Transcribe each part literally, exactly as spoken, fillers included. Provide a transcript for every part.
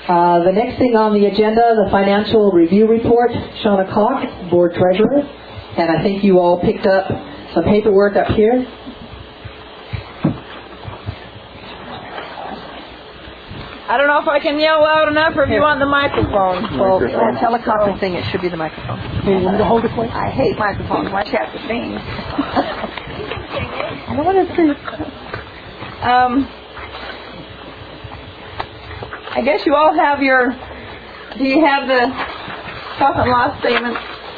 Uh, the next thing on the agenda, the financial review report. Shauna Cox, Board Treasurer. And I think you all picked up some paperwork up here. I don't know if I can yell loud enough or if you want the microphone. Well, the teleconference thing, it should be the microphone. Hey, you want me to hold it for you? I hate microphones. Watch out for things. I don't want to see. Um, I guess you all have your, do you have the profit and loss statement?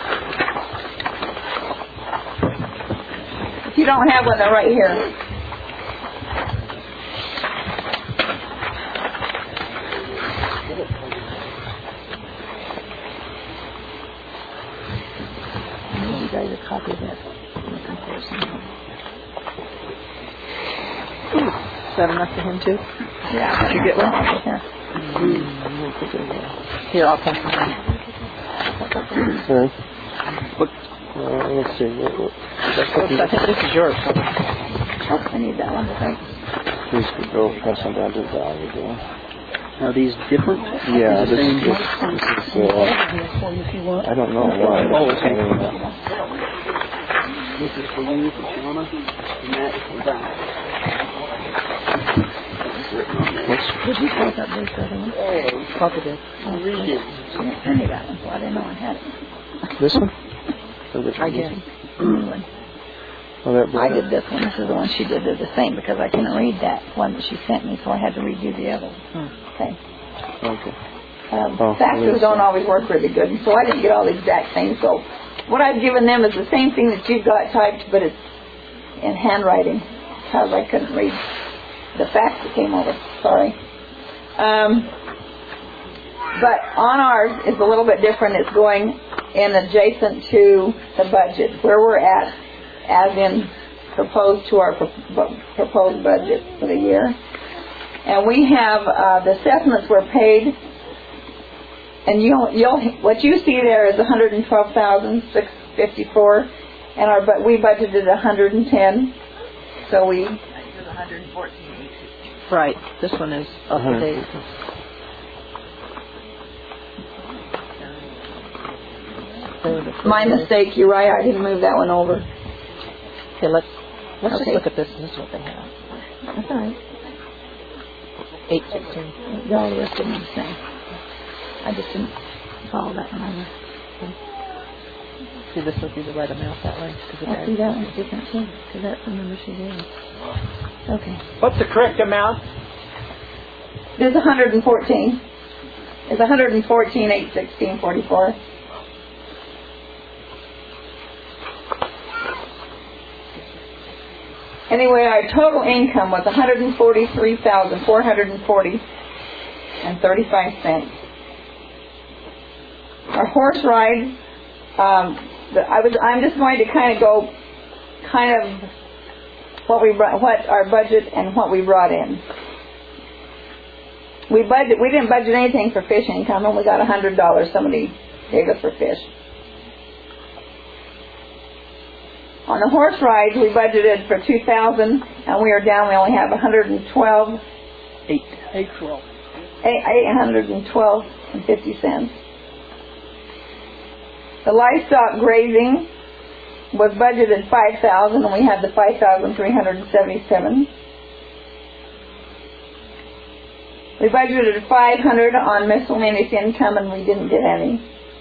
If you don't have one, they're right here. You guys a copy of that. Is that enough for him too? Yeah. Did you get one? Here. Here, I'll come. Sorry. What? Uh, let's see. What, what, I think this is yours. Oh, I need that one, I think. Please go pass on down to the value there. Are these different? Yeah, this, the same? this, this is, uh, I don't know why. Oh, okay. I mean, uh, This is for you, for Shauna, and that is for Brown. Did you take up this other one? Papa did. Oh, read it. She didn't send me that one, so I didn't know I had it. this one? Or which I one? did. New one. Oh, that I did this one. This is the one she did. They're the same because I couldn't read that one that she sent me, so I had to redo the other one. Hmm. Okay. Okay. Um, Oh, faxes yes. don't always work really good, and so I didn't get all the exact things. So what I've given them is the same thing that you've got typed, but it's in handwriting because I couldn't read the fax that came over. Sorry. Um, but on ours is a little bit different. It's going in adjacent to the budget, where we're at, as in proposed to our pro- proposed budget for the year. And we have uh, the assessments were paid, and you'll, you'll, what you see there is one hundred twelve thousand six hundred fifty-four dollars, and our but we budgeted one hundred ten, so we one hundred fourteen. Right. This one is up to date. My mistake. You're right. I didn't move that one over. Okay, let's let's Okay. just look at this. This is what they have. That's all right. Eight sixteen. They're all listed the same. I just didn't follow that one over. See, this would be the right amount that way. I see that one's different too, because that's the number she gave. Okay. What's the correct amount? There's one hundred fourteen. It's one hundred fourteen, eight sixteen, forty-four. Anyway, our total income was one hundred forty-three thousand four hundred forty and thirty-five cents. Our horse ride, um, the, I was. I'm just going to kind of go, kind of what we brought, what our budget and what we brought in. We budget. We didn't budget anything for fish income, and we got a hundred dollars. Somebody gave us for fish. On the horse rides, we budgeted for two thousand, and we are down. We only have one hundred and twelve. Eight. Eight twelve. Eight, eight hundred and twelve and fifty cents. The livestock grazing was budgeted five thousand, and we had the five thousand three hundred and seventy-seven. We budgeted five hundred on miscellaneous income, and we didn't get any.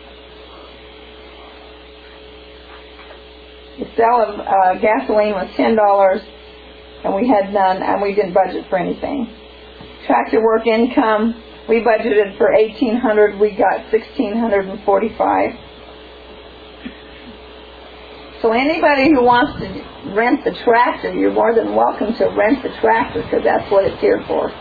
The sale of uh, gasoline was ten dollars, and we had none, and we didn't budget for anything. Tractor work income, we budgeted for eighteen hundred dollars, we got one thousand six hundred forty-five dollars. So anybody who wants to rent the tractor, you're more than welcome to rent the tractor, because that's what it's here for.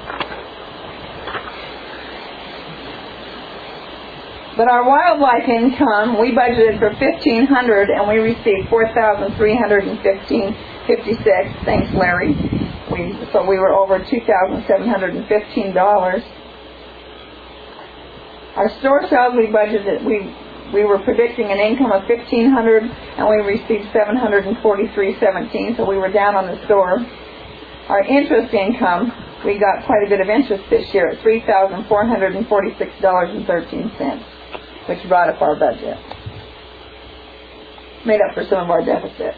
But our wildlife income, we budgeted for fifteen hundred dollars, and we received four thousand three hundred fifteen dollars and fifty-six cents. Thanks, Larry. We, so we were over two thousand seven hundred fifteen dollars. Our store sales, we budgeted, we we were predicting an income of fifteen hundred dollars, and we received seven hundred forty-three dollars and seventeen cents, so we were down on the store. Our interest income we got quite a bit of interest this year at three thousand four hundred forty-six dollars and thirteen cents, which brought up our budget. Made up for some of our deficit.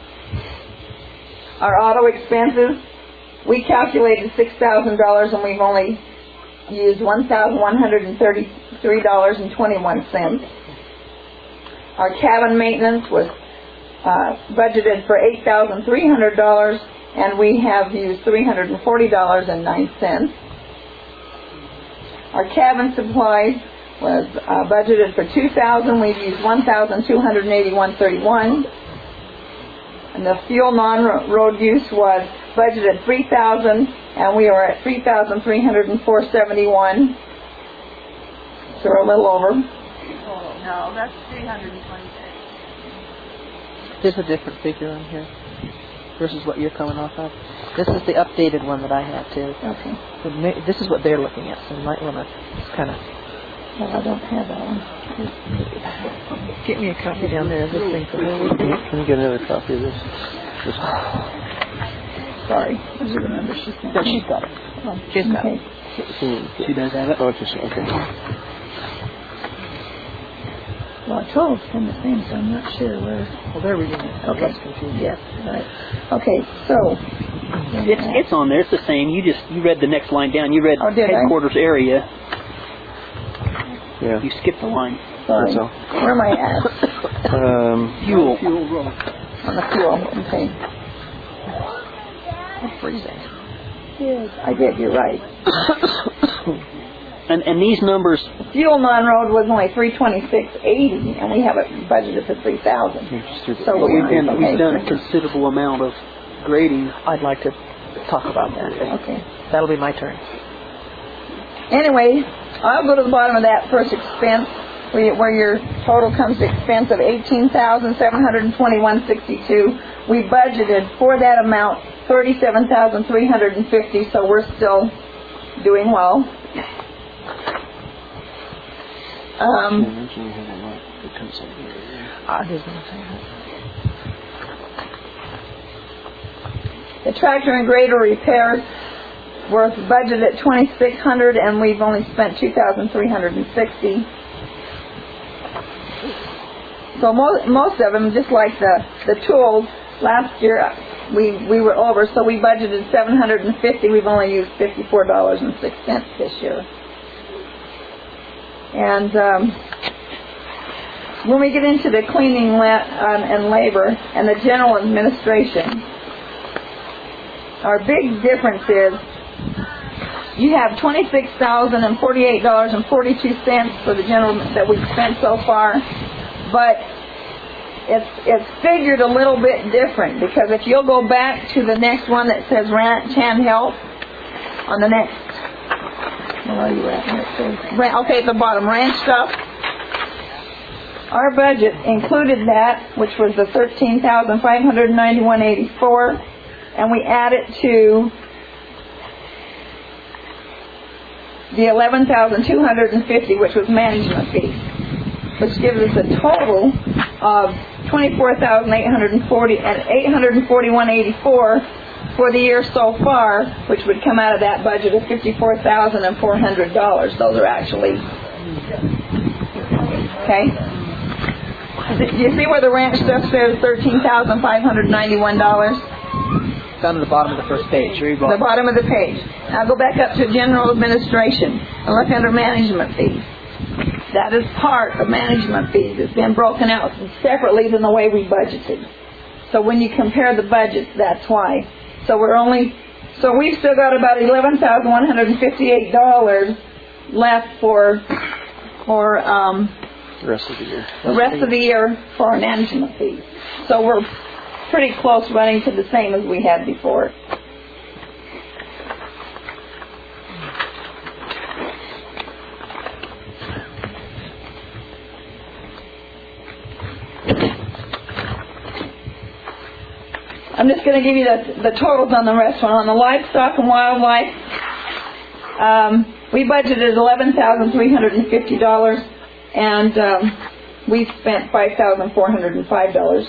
Our auto expenses, we calculated six thousand dollars and we've only used one thousand one hundred thirty-three dollars and twenty-one cents. Our cabin maintenance was uh, budgeted for eight thousand three hundred dollars and we have used three hundred forty dollars and nine cents. Our cabin supplies was uh, budgeted for two thousand dollars. We've used one thousand two hundred eighty-one dollars and thirty-one cents. And the fuel non-road use was budgeted three thousand dollars and we are at three thousand three hundred four dollars and seventy-one cents. So we're a little over. No, that's three hundred twenty-six. There's a different figure on here versus what you're coming off of. This is the updated one that I have too. Okay. So ma- this is what they're looking at, so you might want to just kind of... Well, I don't have that one. Get me a copy down there of this thing for her. Can you get another copy of this? this Sorry. What is the number she sent? No, she's got it. Oh, She's got okay. it. She does have it? Oh, just, okay. Well, twelve from the same, so I'm not sure where. Well, they're reading it. Okay. That's confusing. Yes, right. Okay, so. It's it's on there. It's the same. You just you read the next line down. You read Oh, did I? headquarters area. Yeah. You skipped the line. Sorry. That's all. Where am I at? Um, Fuel. Fuel roll. On the fuel. Okay. It's freezing. Yes, I did. You're right. And and these numbers, Fuel non-road was only three twenty-six eighty, and we have it budgeted for three thousand. So well, we're we've been okay. we've done a considerable amount of grading. I'd like to talk about that. Okay. That'll be my turn. Anyway, I'll go to the bottom of that first expense, where, you, where your total comes to expense of eighteen thousand seven hundred twenty-one dollars and sixty-two cents. We budgeted for that amount thirty-seven thousand three hundred fifty dollars, so we're still doing well. Um, Ah, there's nothing. the tractor and grader repairs were budgeted at twenty-six hundred dollars, and we've only spent two thousand three hundred sixty dollars. So most most of them, just like the the tools, last year we we were over, so we budgeted seven hundred fifty dollars. We've only used fifty-four dollars and six cents this year. And um, when we get into the cleaning la- um, and labor and the general administration, our big difference is you have twenty-six thousand forty-eight dollars and forty-two cents for the general that we've spent so far, but it's it's figured a little bit different, because if you'll go back to the next one that says ranch hand help on the next. Where are you at? Okay, at the bottom, ranch stuff. Our budget included that, which was the thirteen thousand five hundred ninety-one dollars and eighty-four cents, and we added to the eleven thousand two hundred fifty dollars, which was management fees, which gives us a total of twenty-four thousand eight hundred forty and eight hundred forty-one dollars and eighty-four cents for the year so far, which would come out of that budget of fifty-four thousand four hundred dollars. Those are actually okay. Do you see where the ranch stuff says thirteen thousand five hundred ninety-one dollars? Down to the bottom of the first page. The bottom of the page. Now go back up to general administration and look under management fees. That is part of management fees. It's been broken out separately than the way we budgeted. So when you compare the budgets, that's why. So we're only, so we've still got about eleven thousand one hundred fifty-eight dollars left for, for um, the rest of the year. the rest of the year for our management fees. So we're pretty close running to the same as we had before. I'm just going to give you the, the totals on the rest one. On the livestock and wildlife, um, we budgeted eleven thousand three hundred fifty dollars, and um, we spent five thousand four hundred five dollars.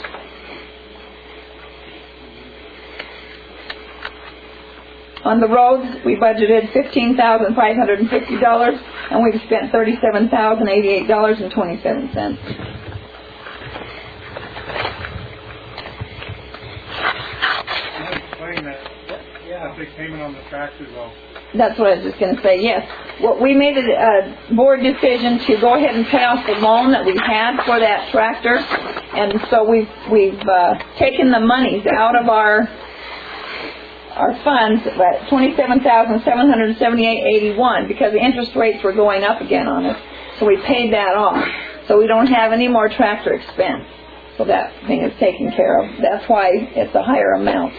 On the roads, we budgeted fifteen thousand five hundred fifty dollars, and we've spent thirty-seven thousand eighty-eight dollars and twenty-seven cents. Explain that. Yeah. Big payment on the tractor, though. That's what I was just going to say, yes. Well, we made a, a board decision to go ahead and pay off the loan that we had for that tractor, and so we've, we've uh, taken the monies out of our our funds at twenty-seven thousand seven hundred seventy-eight dollars and eighty-one cents because the interest rates were going up again on us, so we paid that off. So we don't have any more tractor expense. So that thing is taken care of. That's why it's a higher amount.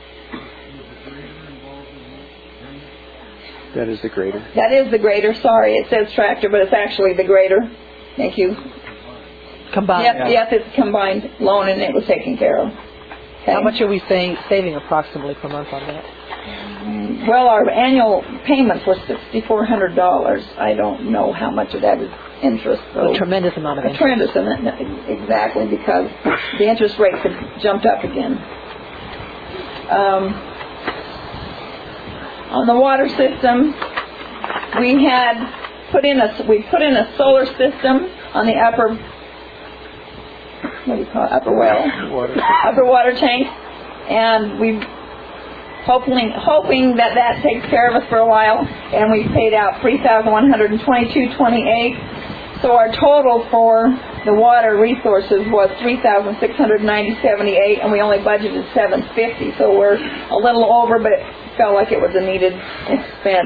That is the grader. That is the grader. Sorry, it says tractor, but it's actually the grader. Thank you. Combined. Yep, yep, it's a combined loan, and it was taken care of. Okay. How much are we saving, saving approximately per month on that? Well, our annual payments were six thousand four hundred dollars. I don't know how much of that is interest. So A tremendous amount of a interest. tremendous amount, exactly, because the interest rates have jumped up again. Um, on the water system, we had put in a we put in a solar system on the upper what do you call it, upper well, Water. upper water tank, and we hoping hoping that that takes care of us for a while, and we paid out three thousand one hundred twenty-two dollars and twenty-eight cents. So our total for the water resources was three thousand six hundred ninety dollars and seventy-eight cents, and we only budgeted seven hundred fifty dollars. So we're a little over, but it felt like it was a needed expense.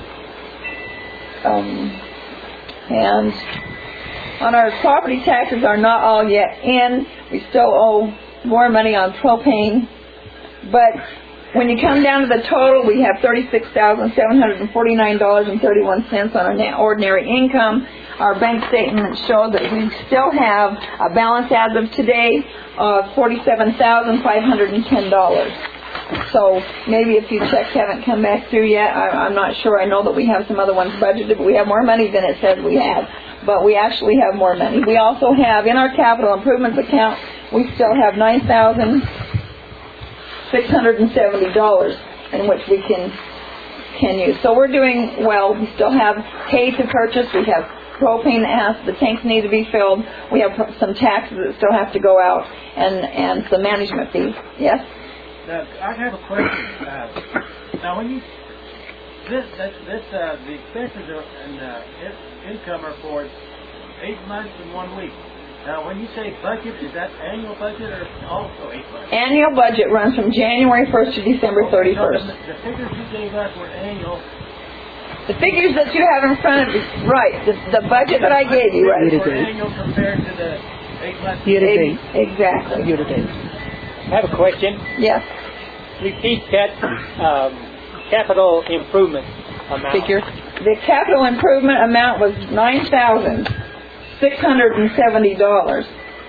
Um, and on our property taxes are not all yet in. We still owe more money on propane, but when you come down to the total, we have thirty-six thousand seven hundred forty-nine dollars and thirty-one cents on our net ordinary income. Our bank statements show that we still have a balance as of today of forty-seven thousand five hundred ten dollars. So maybe a few checks haven't come back through yet. I, I'm not sure. I know that we have some other ones budgeted, but we have more money than it says we have. But we actually have more money. We also have in our capital improvements account, we still have nine thousand six hundred seventy dollars in which we can can use. So we're doing well. We still have hay to purchase. We have propane that has, the tanks need to be filled. We have some taxes that still have to go out, and, and some management fees. Yes? Uh, I have a question. Uh, now, when you this this, this uh, the expenses are, and uh, income are for eight months and one week. Now, when you say budget, is that annual budget or also eight months? Annual budget runs from January first to December thirty-first. So the, the figures you gave us were annual. The figures that you have in front of you, right? The, the budget that I gave you, right? Were annual compared to the eight months. Year to date. Exactly. Year to date. I have a question. Yes. Repeat that um, capital improvement amount. Figure. The capital improvement amount was nine thousand six hundred and seventy dollars.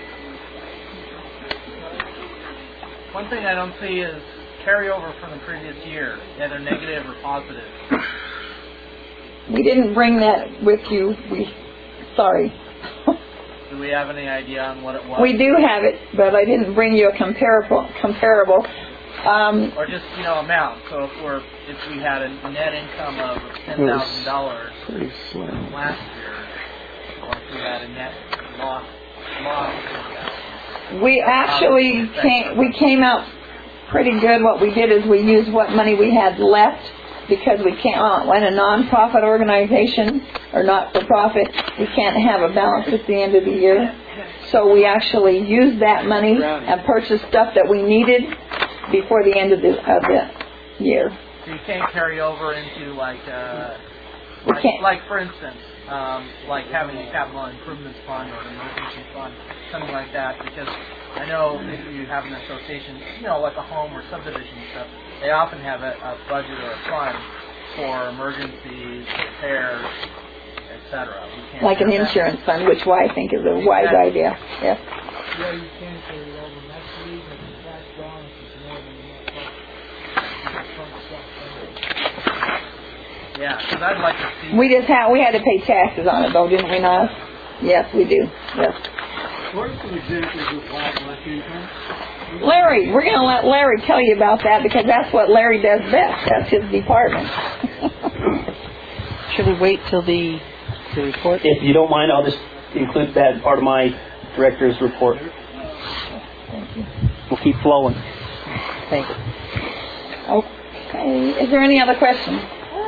One thing I don't see is carryover from the previous year, either negative or positive. We didn't bring that with you. We, sorry. Do we have any idea on what it was? We do have it, but I didn't bring you a comparable. Comparable. Um, or just, you know, amount. So if we're if we had a net income of ten thousand dollars Pretty slim. last year, or if we had a net loss loss of ten thousand. we actually came. We came out pretty good. What we did is we used what money we had left, because we can't, uh, when a non-profit organization or not-for-profit, we can't have a balance at the end of the year. So we actually used that money and purchased stuff that we needed before the end of the, of the year. So you can't carry over into like, uh, We like, can't. like for instance, um, like having a capital improvements fund or an emergency fund, something like that, because I know if you have an association, you know, like a home or subdivision stuff, they often have a, a budget or a fund for emergencies, repairs, et cetera. Like an insurance fund, which I think is a wise idea. Yes. Yeah, you can carry it over. And that's the reason the cash balance is more than the net profit. Yeah, because I'd like to see. We just had we had to pay taxes on it, though, didn't we not? Yes, we do. Yes. What are some examples of wildlife income? Larry, we're going to let Larry tell you about that because that's what Larry does best. That's his department. Should we wait till the, the report? If you don't mind, I'll just include that as part of my director's report. Thank you. We'll keep flowing. Thank you. Okay. Is there any other questions?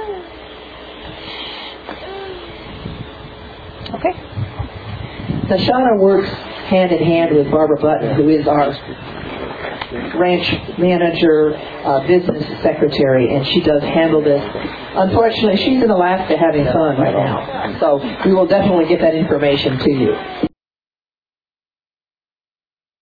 Okay. So Shauna works hand in hand with Barbara Button, who is our ranch manager, uh, business secretary, and she does handle this. Unfortunately, she's in Alaska having fun right now, so we will definitely get that information to you.